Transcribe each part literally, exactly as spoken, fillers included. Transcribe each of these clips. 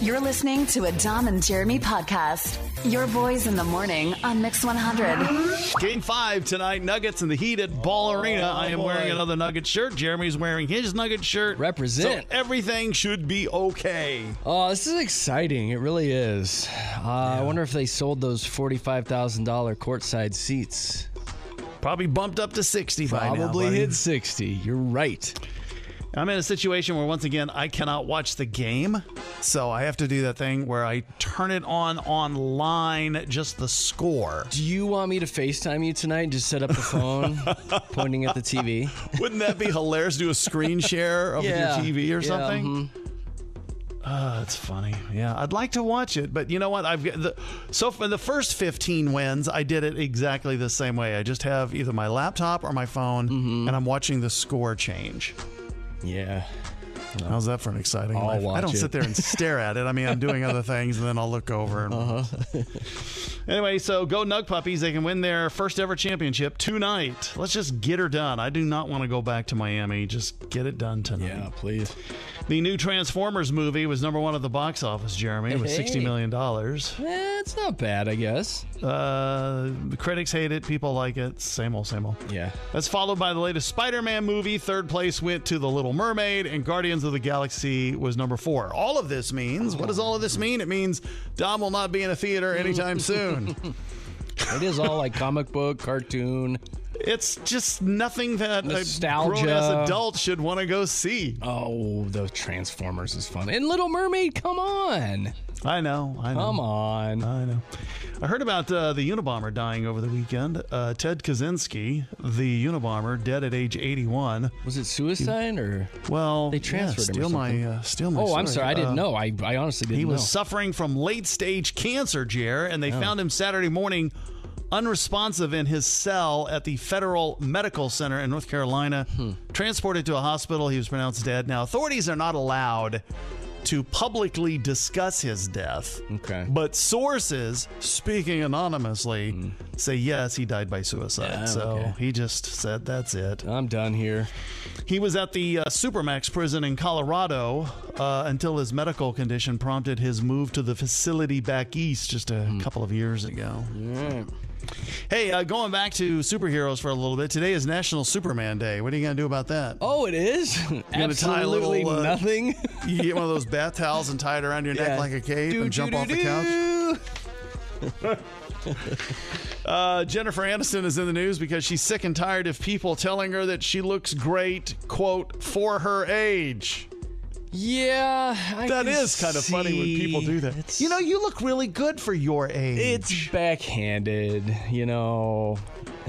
You're listening to a Dom and Jeremy podcast. Your boys in the morning on Mix one hundred. Game five tonight, Nuggets in the Heat at Ball oh, Arena. I am boy. wearing another Nugget shirt. Jeremy's wearing his Nugget shirt. Represent. So everything should be okay. Oh, this is exciting. It really is. Uh, yeah. I wonder if they sold those forty-five thousand dollars courtside seats. Probably bumped up to sixty by now. Probably hit sixty. You're right. I'm in a situation where, once again, I cannot watch the game, so I have to do that thing where I turn it on online, just the score. Do you want me to FaceTime you tonight and just set up the phone, pointing at the T V? Wouldn't that be hilarious? Do a screen share of yeah. your T V or yeah, something? Mm-hmm. Oh, that's funny. Yeah, I'd like to watch it, but you know what? I've got the so for the first fifteen wins, I did it exactly the same way. I just have either my laptop or my phone, mm-hmm. and I'm watching the score change. Yeah. Well, how's that for an exciting I'll life? watch I don't it. sit there and stare at it. I mean, I'm doing other things, and then I'll look over. And... Uh-huh. Anyway, so go Nug Puppies. They can win their first ever championship tonight. Let's just get her done. I do not want to go back to Miami. Just get it done tonight. Yeah, please. The new Transformers movie was number one at the box office, Jeremy, with hey. sixty million dollars. Eh, it's not bad, I guess. Uh, the critics hate it. People like it. Same old, same old. Yeah. That's followed by the latest Spider-Man movie. Third place went to The Little Mermaid, and Guardians of the Galaxy was number four. All of this means, what does all of this mean? It means Dom will not be in a theater anytime soon. It is all like comic book, cartoon. It's just nothing that nostalgia. A grown-ass adult should want to go see. Oh, the Transformers is fun. And Little Mermaid, come on. I know, I know. Come on. I know. I heard about uh, the Unabomber dying over the weekend. Uh, Ted Kaczynski, the Unabomber, dead at age eighty-one. Was it suicide or? Well, they transferred yeah, him. Steal my, uh, steal my. Oh, story. I'm sorry. I didn't uh, know. I, I honestly didn't he know. He was suffering from late-stage cancer, Jer, and they oh. found him Saturday morning unresponsive in his cell at the Federal Medical Center in North Carolina. Hmm. Transported to a hospital. He was pronounced dead. Now, authorities are not allowed to publicly discuss his death. Okay. But sources, speaking anonymously, mm. say yes, he died by suicide. Yeah, so okay. he just said that's it. I'm done here. He was at the uh, Supermax prison in Colorado uh, until his medical condition prompted his move to the facility back east just a mm. couple of years ago. Yeah. Hey, uh, going back to superheroes for a little bit. Today is National Superman Day. What are you going to do about that? Oh, it is? Absolutely little, uh, nothing. You get one of those bath towels and tie it around your neck yeah. like a cape do, and jump do, off do, the couch? uh, Jennifer Aniston is in the news because she's sick and tired of people telling her that she looks great, quote, for her age. Yeah, I that is kind of see. funny when people do that. It's, you know, you look really good for your age. It's backhanded, you know.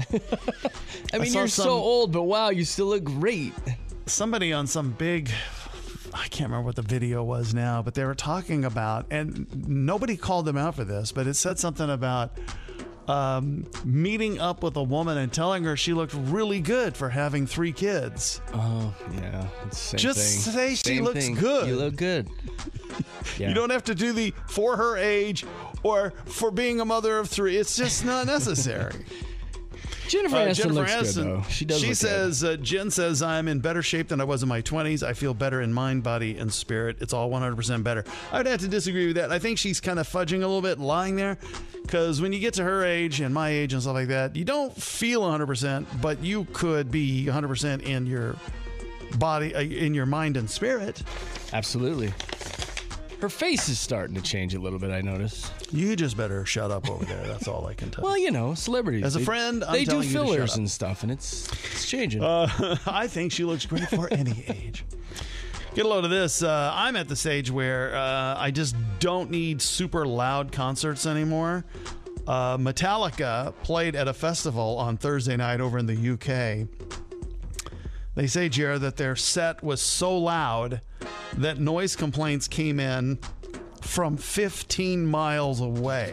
I mean, I you're some, so old, but wow, you still look great. Somebody on some big, I can't remember what the video was now, but they were talking about, and nobody called them out for this, but it said something about Um, meeting up with a woman and telling her she looked really good for having three kids. Oh, yeah. It's the same Just thing. say same she looks thing. good. You look good. Yeah. You don't have to do the for her age or for being a mother of three. It's just not necessary. Jennifer uh, Aniston Jennifer looks Aniston, good, though. She does She look says, good. Uh, Jen says, I'm in better shape than I was in my twenties. I feel better in mind, body, and spirit. It's all one hundred percent better. I would have to disagree with that. I think she's kind of fudging a little bit, lying there, because when you get to her age and my age and stuff like that, you don't feel one hundred percent, but you could be one hundred percent in your body, uh, in your mind and spirit. Absolutely. Her face is starting to change a little bit, I notice. You just better shut up over there. That's all I can tell you. Well, you know, celebrities. As a they, friend, I'm they telling do you to shut fillers up. and stuff, and it's it's changing. Uh, I think she looks great for any age. Get a load of this. Uh, I'm at the stage where uh, I just don't need super loud concerts anymore. Uh, Metallica played at a festival on Thursday night over in the U K. They say, Jared, that their set was so loud that noise complaints came in from fifteen miles away.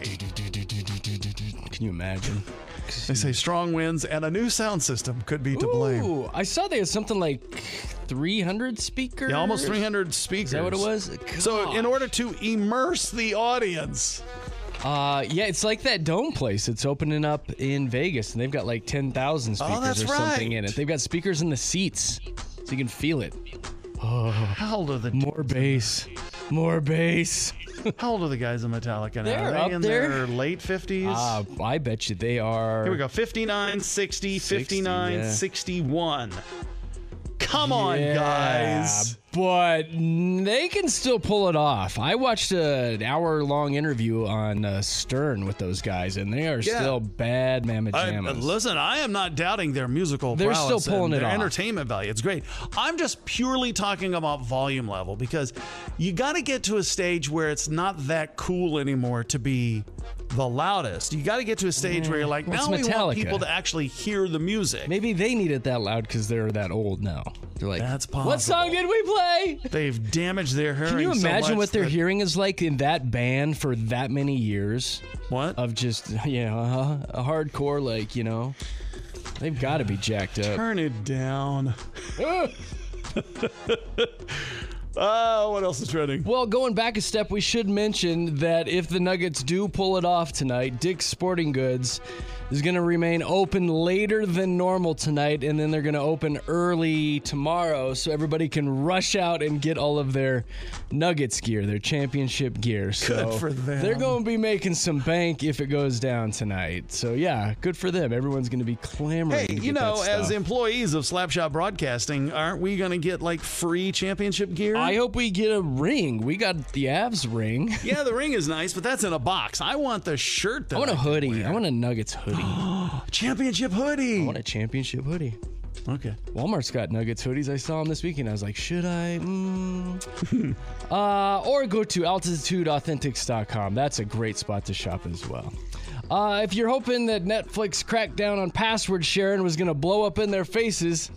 Can you imagine? They say strong winds and a new sound system could be to Ooh, blame. I saw they had something like three hundred speakers. Yeah, almost three hundred speakers. Is that what it was? Gosh. So in order to immerse the audience... Uh, yeah, it's like that Dome place. It's opening up in Vegas, and they've got like ten thousand speakers oh, that's or right. something in it. They've got speakers in the seats, so you can feel it. Oh, how old are the more bass, more bass. How old are the guys in Metallica now? They're are they up in there. their late fifties? Uh, I bet you they are. Here we go. fifty-nine, sixty, fifty-nine, yeah. sixty-one. Come on, yeah, guys. But they can still pull it off. I watched an hour-long interview on uh, Stern with those guys, and they are Yeah. still bad mamma I, jammas. listen, I am not doubting their musical They're prowess still pulling and it their off. entertainment value. It's great. I'm just purely talking about volume level because you got to get to a stage where it's not that cool anymore to be the loudest. You got to get to a stage where you're like, Well, now it's we want Metallica. people to actually hear the music. Maybe they need it that loud because they're that old now. They're like, That's what possible. song did we play? They've damaged their hearing. Can you so imagine much what their that- hearing is like in that band for that many years What? of just, you know, a hardcore, like, you know? They've got to be jacked up. Turn it down. Oh, what else is trending? Well, going back a step, we should mention that if the Nuggets do pull it off tonight, Dick's Sporting Goods is going to remain open later than normal tonight, and then they're going to open early tomorrow so everybody can rush out and get all of their Nuggets gear, their championship gear. So Good for them. They're going to be making some bank if it goes down tonight. So, yeah, good for them. Everyone's going to be clamoring Hey, to get you know, that as stuff. employees of Slapshot Broadcasting, aren't we going to get like free championship gear? I hope we get a ring. We got the Avs ring. Yeah, the ring is nice, but that's in a box. I want the shirt. That I want a can hoodie. wear. I want a Nuggets hoodie. championship hoodie. I want a championship hoodie. Okay. Walmart's got Nuggets hoodies. I saw them this weekend. I was like, should I? Mm. uh, or go to altitude authentics dot com. That's a great spot to shop as well. Uh, if you're hoping that Netflix crackdown on password sharing was going to blow up in their faces,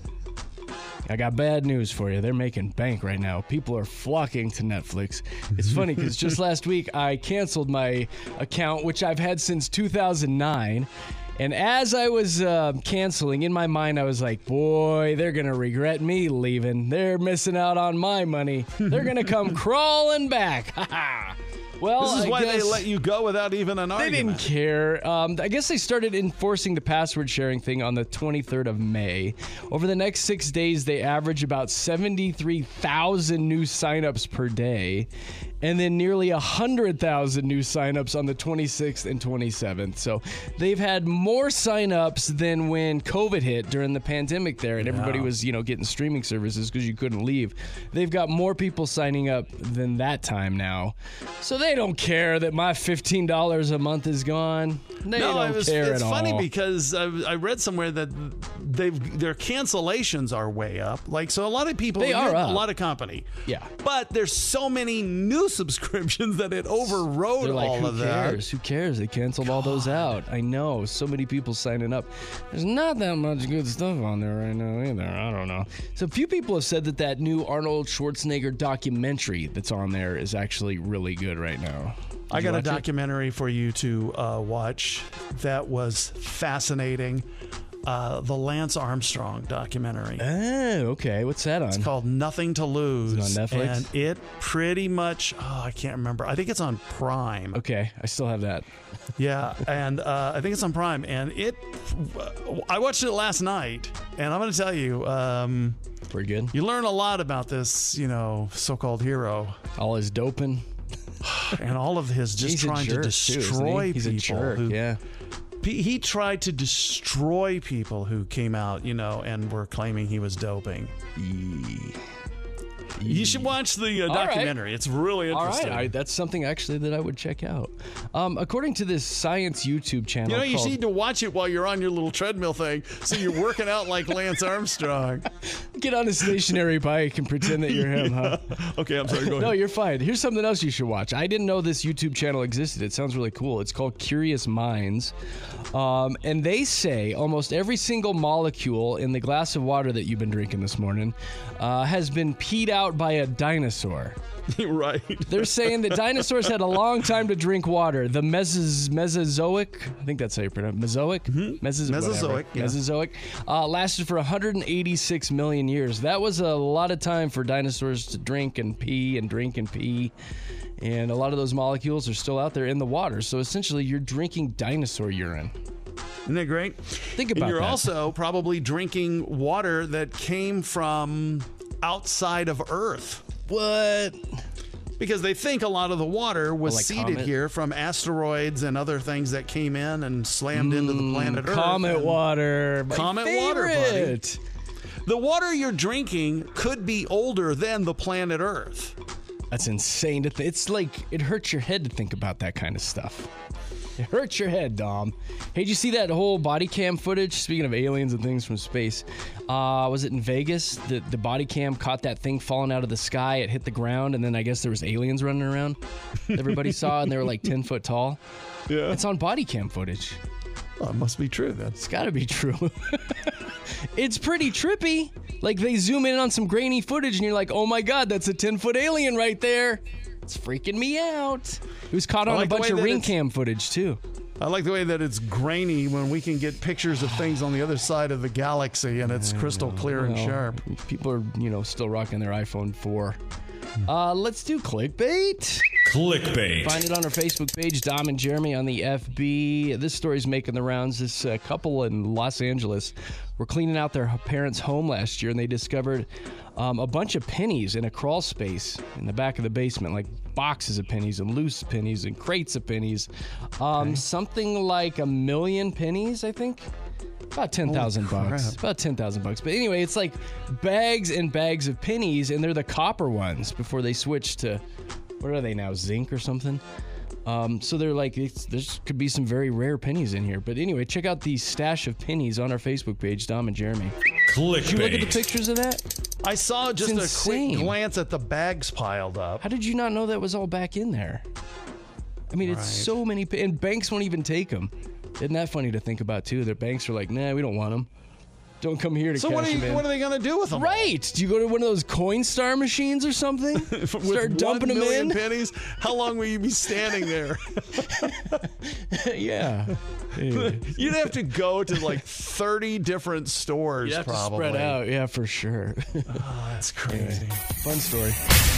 I got bad news for you. They're making bank right now. People are flocking to Netflix. It's funny because just last week I canceled my account, which I've had since two thousand nine. And as I was uh, canceling, in my mind, I was like, boy, they're going to regret me leaving. They're missing out on my money. They're going to come crawling back. Well, This is I why guess they let you go without even an they argument. didn't care. Um, I guess they started enforcing the password sharing thing on the twenty-third of May. Over the next six days, they average about seventy-three thousand new signups per day, and then nearly one hundred thousand new signups on the twenty-sixth and twenty-seventh. So they've had more signups than when COVID hit during the pandemic there, and everybody was, you know, getting streaming services because you couldn't leave. They've got more people signing up than that time now. So they don't care that my fifteen dollars a month is gone. They no, don't it was, care it's at funny all. because I, I read somewhere that they've their cancellations are way up. Like, so a lot of people, They are up. a lot of company. Yeah. But there's so many new subscriptions that it overrode They're like, all who of that. cares? Who cares? They canceled all those out. I know. So many people signing up. There's not that much good stuff on there right now either. I don't know. So a few people have said that that new Arnold Schwarzenegger documentary that's on there is actually really good right now. Did I you got a watch it? documentary for you to uh, watch that was fascinating. Uh, the Lance Armstrong documentary. Oh, okay. What's that on? It's called Nothing to Lose. Is it on Netflix? And it pretty much, oh, I can't remember. I think it's on Prime. Okay, I still have that. Yeah, and uh, I think it's on Prime. And it, I watched it last night, and I'm going to tell you, um, Pretty good. you learn a lot about this, you know, so-called hero All his doping. and all of his just He's a trying jerk, to too, isn't he? destroy He's a people. jerk, who, yeah. He he tried to destroy people who came out, you know, and were claiming he was doping. You should watch the uh, All right. documentary. It's really All interesting. right, I, that's something actually that I would check out. Um, according to this science YouTube channel, You know, you called, need to watch it while you're on your little treadmill thing, so you're working out like Lance Armstrong. get on a stationary bike and pretend that you're him, huh? Okay, I'm sorry. Go ahead. No, you're fine. Here's something else you should watch. I didn't know this YouTube channel existed. It sounds really cool. It's called Curious Minds. Um, and they say almost every single molecule in the glass of water that you've been drinking this morning uh, has been peed out by a dinosaur. Right. They're saying that dinosaurs had a long time to drink water. The Mesos- Mesozoic, I think that's how you pronounce it, Mesozoic? Mm-hmm. Mesos- Mesozoic, yeah. Mesozoic, uh, lasted for one hundred eighty-six million years. That was a lot of time for dinosaurs to drink and pee and drink and pee. And a lot of those molecules are still out there in the water. So essentially, you're drinking dinosaur urine. Isn't that great? Think about and you're that. also probably drinking water that came from outside of Earth. What? because they think a lot of the water was Oh, like seeded comet? here from asteroids and other things that came in and slammed into the planet Earth. Comet and water. My Comet water, buddy. favorite. The water you're drinking could be older than the planet Earth. That's insane to think. It's like, it hurts your head to think about that kind of stuff. It hurts your head, Dom. Hey, did you see that whole body cam footage? Speaking of aliens and things from space, uh, was it in Vegas? The, the body cam caught that thing falling out of the sky. It hit the ground, and then I guess there was aliens running around. Everybody saw it, and they were like ten foot tall. Yeah. It's on body cam footage. Well, it must be true then. It's got to be true. It's pretty trippy. Like, they zoom in on some grainy footage, and you're like, oh my god, that's a ten-foot alien right there. It's freaking me out. It was caught on like a the bunch way of that ring it's- cam footage, too. I like the way that it's grainy when we can get pictures of things on the other side of the galaxy and it's crystal clear and Well, sharp. People are, you know, still rocking their iPhone four. Uh, let's do clickbait. Clickbait. Find it on our Facebook page, Dom and Jeremy on the F B. This story's making the rounds. This uh, couple in Los Angeles were cleaning out their parents' home last year, and they discovered um, a bunch of pennies in a crawl space in the back of the basement, like boxes of pennies and loose pennies and crates of pennies. Um, Something like a million pennies, I think. About ten thousand bucks. crap. About ten thousand bucks. But anyway, it's like bags and bags of pennies, and they're the copper ones before they switch to, what are they now, zinc or something? Um, so they're like, it's, there could be some very rare pennies in here. But anyway, check out the stash of pennies on our Facebook page, Dom and Jeremy. Clickbait. Did you look at the pictures of that? I saw just a insane. quick glance at the bags piled up. How did you not know that was all back in there? I mean, it's Right. so many, pe- and banks won't even take them. Isn't that funny to think about, too? Their banks are like, nah, we don't want them. Don't come here to So cash what are, you, them in. what are they going to do with them? Right. Do you go to one of those Coinstar machines or something? With Start dumping one them million in? pennies? How long will you be standing there? Yeah. Anyway. You'd have to go to like thirty different stores, You have probably. to spread out. Yeah, for sure. Oh, that's crazy. Fun story.